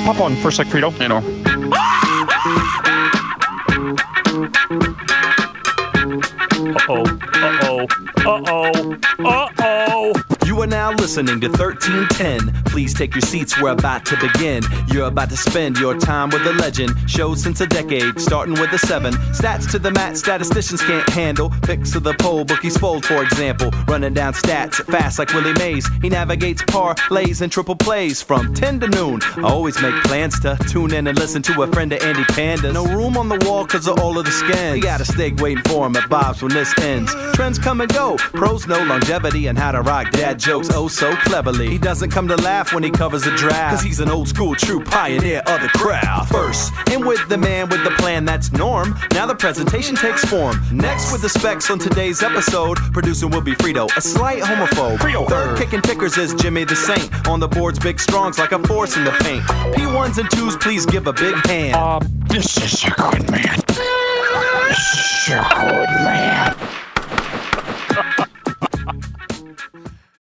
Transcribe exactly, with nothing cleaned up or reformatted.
hop on for a sec, Frito. You know. Uh-oh. Uh-oh. Uh-oh. Uh-oh. You are now listening to thirteen ten. Please take your seats, we're about to begin. You're about to spend your time with a legend. Shows since a decade, starting with a seven. Stats to the mat, statisticians can't handle. Picks of the poll, bookies fold, for example. Running down stats fast like Willie Mays. He navigates parlays and triple plays from ten to noon. I always make plans to tune in and listen to a friend of Andy Panda. No room on the wall cause of all of the scans. You got a steak waiting for him at Bob's when this ends. Trends come and go, pros know longevity and how to rock dad jokes oh so cleverly. He doesn't come to laugh when he covers a draft, cause he's an old school true pioneer of the crowd. First, in with the man with the plan, that's Norm. Now the presentation takes form. Next with the specs on today's episode, producer will be Frito, a slight homophobe. Frito. Third kicking pickers is Jimmy the Saint. On the boards, big strongs like a force in the paint. P ones and twos, please give a big hand. Uh, this is a good man. This is a good man.